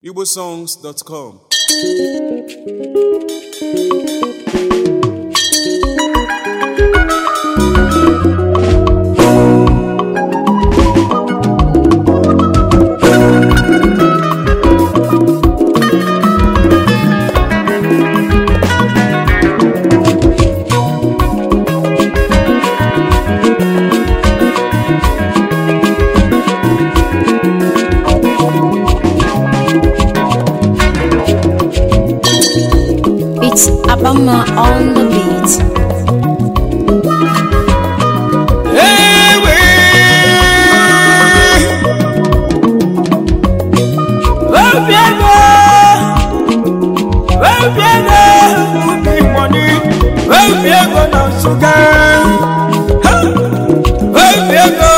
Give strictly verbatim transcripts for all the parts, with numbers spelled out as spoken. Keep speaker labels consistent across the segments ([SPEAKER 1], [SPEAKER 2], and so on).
[SPEAKER 1] igbo songs dot com.
[SPEAKER 2] Abama on the beat.
[SPEAKER 3] Hey, we. Well, Diego. Well, Diego. Put me money. Well, Diego, now sugar. Well, Diego.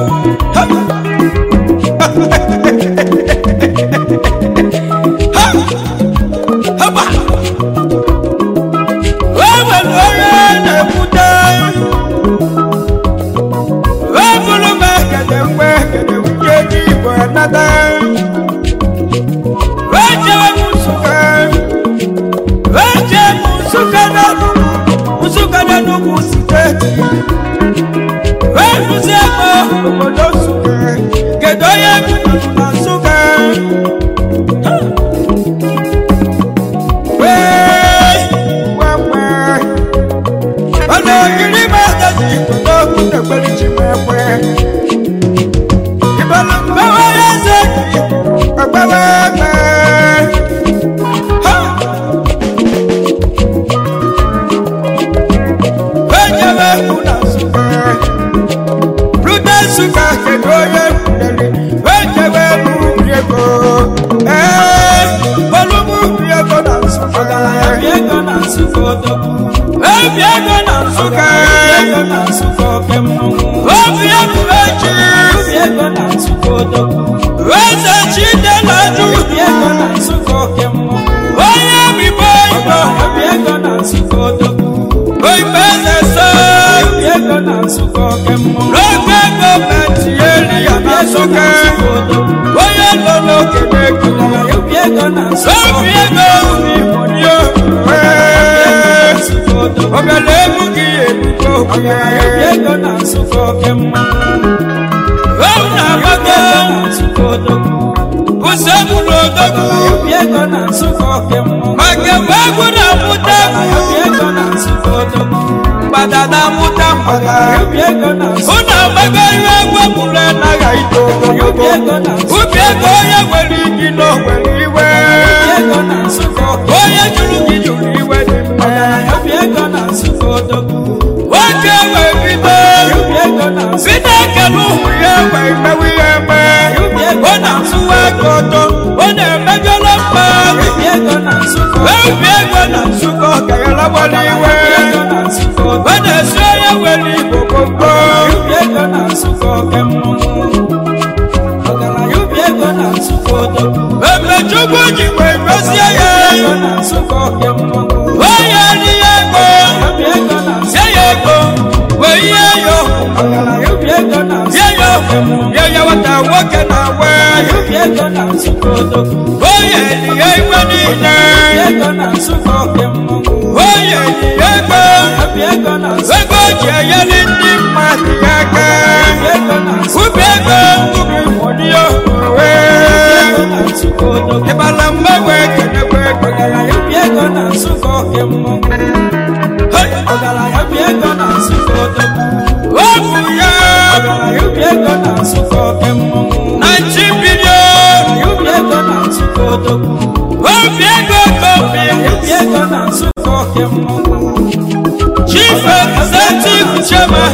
[SPEAKER 3] Chief Executive Chairman,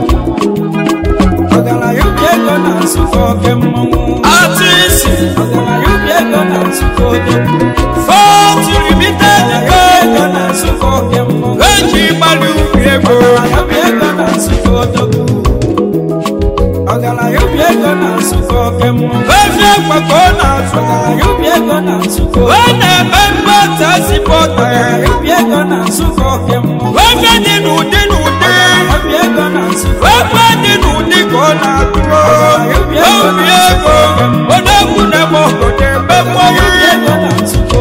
[SPEAKER 3] artist, Fort Limited, Reggie Malu, When a member does support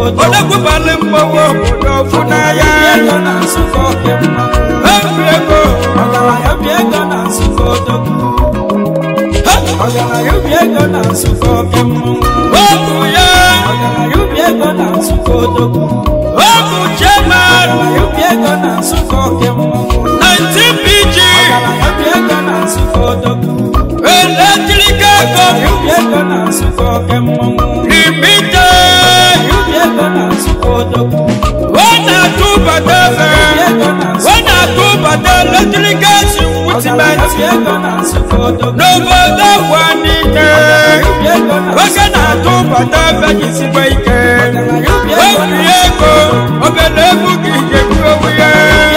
[SPEAKER 3] Odakwubale mgbawa obodo ọfụ n'anya ego na Nsụka oke mma ebi ego ọgaranya obi ego na Nsụka odogwu ọgaranya obi ego na Nsụka oke mma ọbụ ya ọgaranya obi ego na Nsụka odogwu ọbụ chairman ọgaranya obi ego na Nsụka oke mma nineteen P G ọgaranya obi ego na Nsụka odogwu electrical company obi ego na Nsụka oke mma limited obi ego na Nsụka odogwu one or two badebe one or two badebe electrical equipment n'obodo wanike oge na-atụ badebe jisikwa ike obi ego obere egwu gị ga-egbu onwe ya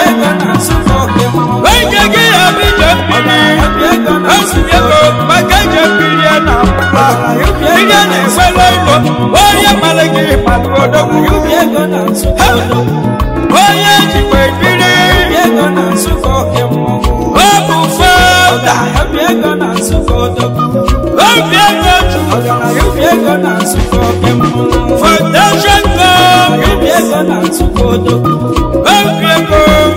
[SPEAKER 3] oge gị ya bido mmiri osi ego maka ije mmiri ya na mkpa ihe na-enwere ụlọ onye mara gị mmadụ odogwu onye jikwa ekpiri ọ bụ fada obi ego foundation obi ego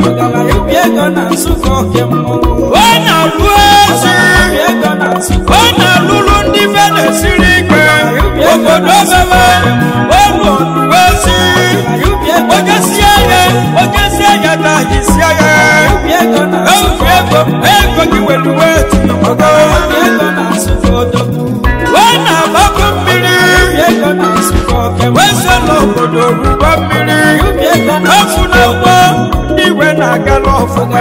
[SPEAKER 3] ọ na-alụ ezi ọ na-alụrụ ndị be na-esiri ike obodo bebe ọnụ ezi ogesia ya ogesia ya na ahịsia ya obi ego ego gị were weti n'obodo ọ na-agbapụ mmiri wese n'obodo rugbo mmiri ọfụ n'ụgbọ iwe na-aga n'ọfụma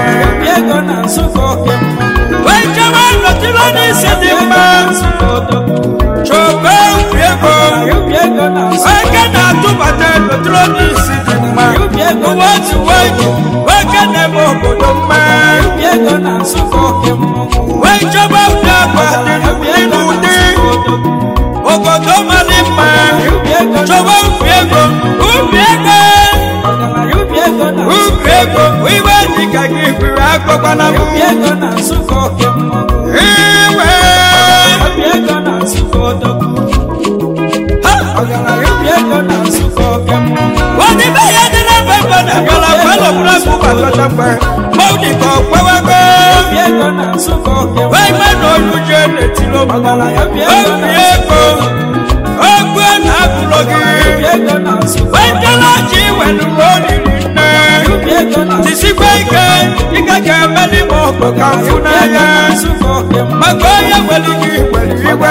[SPEAKER 3] wee jewe nọtịrị n'isi dị mma chọba obi ego oge na-atụbata nọtịrị n'isi dị mma ụwa otu nwaanyị oge na-eme obodo mma wee chọba obi agwa dị n'ụdị obodo mara mma chọba obi ego obi ego ubi ego iwe dịka gị biri akpọkwana m iwe ọdịbe ya dị na bebe na bala bala bụrụ akpụkpatakpe maọdị ka ọkpawego wee gbe na oluje n'etilo obi ego ogwe na-abụrụ gị wee jela ji iwenụrụ olili nne tisikwa ike ike ga-emeli ma ọkụ ka mfụ n'anya maka onye nwere gị nwere iwe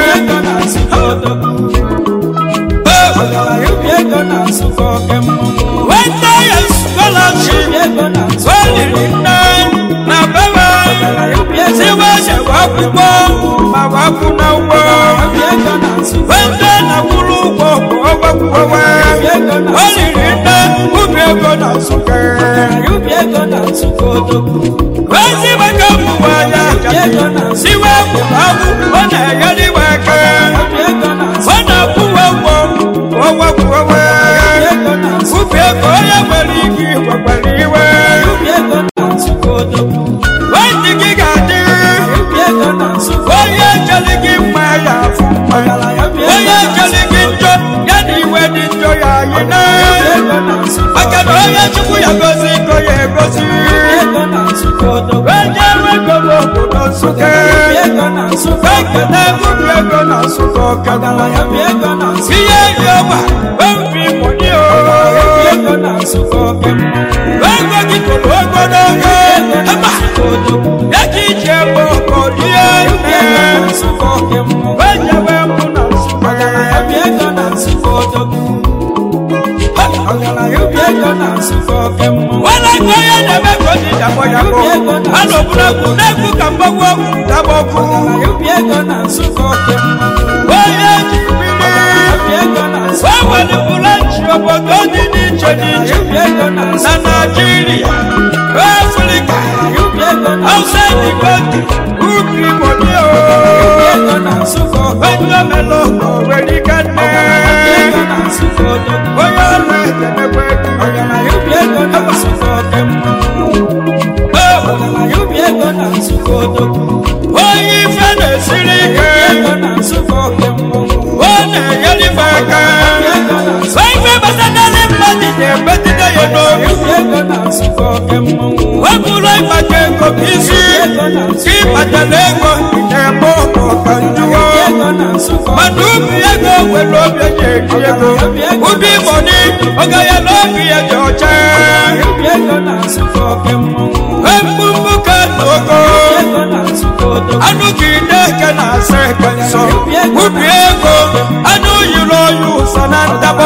[SPEAKER 3] weta ya scholarship olili nne na bebe siwe jewe akwụkwọ ma wakwụ na ụgbọ weta na kwụrụ ụgwọ bụ ọgbakwuwe olili nne ubi ego na Nsụka wezi maka mụwa ya siwe kwụrụ agwụ ọ na-enyere iwe aka ọ na-akwụwe ụgwọ ọgbakwuwe ubi ego onye nwere ike igwekwere iwe wezi gị ga-adị onye jeli gị mma ya afụ mma onye jeli gị njọ ya na iwe dị njọ ya anyị na maka na onye Chukwu ya gozi iko ya egozi onye ego n'obodo Nsụka ekene ubi ego na Nsụka ọka ihe yi ọgba obi mụnye ego gị toro ogologo ema ya ka iji ebe ọkọ rie wejewe mụ na wala ko ya na me ko di dabo ya ko alo bula ku na ku kan bo ko dabo ku oye ji mi wa wa ni bula chi obo to di ni che di na Nigeria Africa outside the country ubi money o when me lo ko we di kan me oya na je me we oyi fene siri ike ọ na-enyere ife aka kí pàtàlẹ́gbọ̀ ìjẹ̀bọ̀ ọ̀kan jùwọ́ màdùbí ẹgbẹ́ pẹ̀lú ọbẹ̀ yẹ kí ẹgbẹ́ ubi mọ̀ ní ọgá yẹ lọ́bì ẹjọ́ jẹ́ ẹgbùnbù kẹ́lọ́gọ́ anú kì í dẹ́kẹ́ náà sẹ́kẹ̀ sọ ubi ẹgbẹ́ anú yìí lọ yóò sànà dábọ̀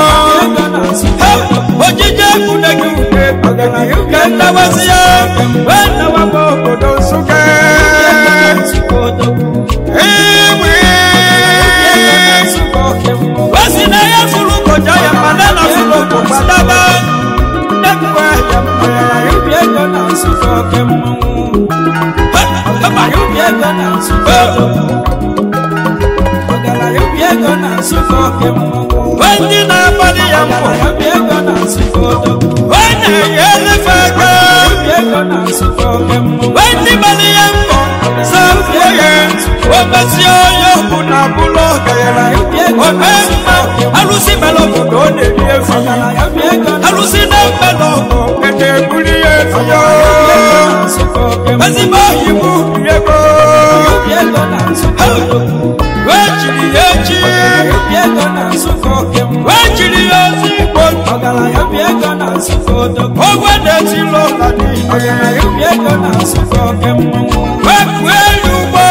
[SPEAKER 3] ojijẹ́ kúndẹ́gì ubi kẹ́ndàwá sí ẹ wẹ́ndàwá bọ̀ òbòdó sókè ìwé wọ́n sì náà yẹ fúru kọjá yẹ padà náà fúru kò padà bá dẹ́kun ẹ̀ yẹ mọ̀ yóò ẹgbẹ́ náà sùkọ́ kẹ́ mọ́ yóò ẹgbẹ́ náà sùkọ́ ọ̀gàlà yóò ẹgbẹ́ náà sùkọ́ kẹ́ mọ́ wọ́n ti náà bọ́lí yẹ mọ̀ yóò ẹgbẹ́ náà sùkọ́ wọ́n yẹ yẹ lẹ́fẹ̀ẹ́ gbẹ́ yóò ẹgbẹ́ náà sùkọ́ kẹ́ mọ́ wọ́n ti bọ́lí yẹ mọ̀ sọ́fọ̀ yẹ wọ́n bẹ́ sí ọyọ́ kùnà búlọ̀ kẹ́yẹ̀rà wọ́n bẹ́ mọ̀ alùsí mẹ́lọ̀ kùnà ó lè rí efi alùsí náà mẹ́lọ̀ kẹ̀kẹ́ kúlí efi yọ ẹsì bá yìí mú yẹ́kọ́ wọ́n jìrì yẹ́ jí wọ́n jìrì yẹ́ sí gbọ́dọ̀ owó dẹ̀ ti lọ lálẹ́ wọ́n kú ẹ̀yù bọ́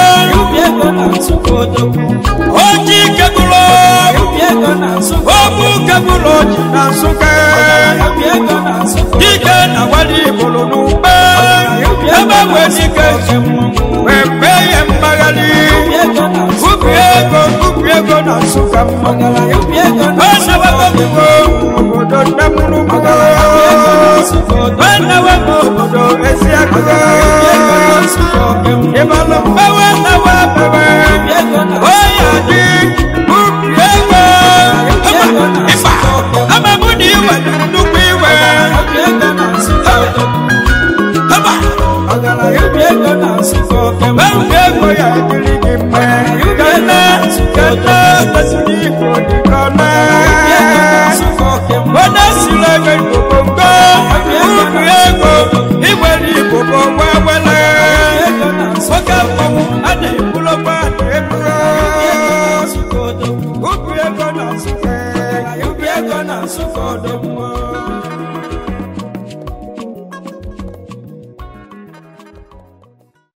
[SPEAKER 3] ojí kẹ́kọ̀ọ́ ogun kẹ́kọ̀ọ́ jìnnà sókè díkẹ́ náà wálé ìbòlónú pẹ́ ẹ̀bá wẹ̀ ní kẹ́sì wẹ̀pẹ́ yẹ mbagali kúbi ego kúbi ego náà sókè wọ́n náà wà bọ́ gbogbo òbòdó dẹ́múlú gbogbo wọ́n náà wà bọ́ òbòdó ẹ̀sì àgbogbo ìbálò mbẹ́wẹ́.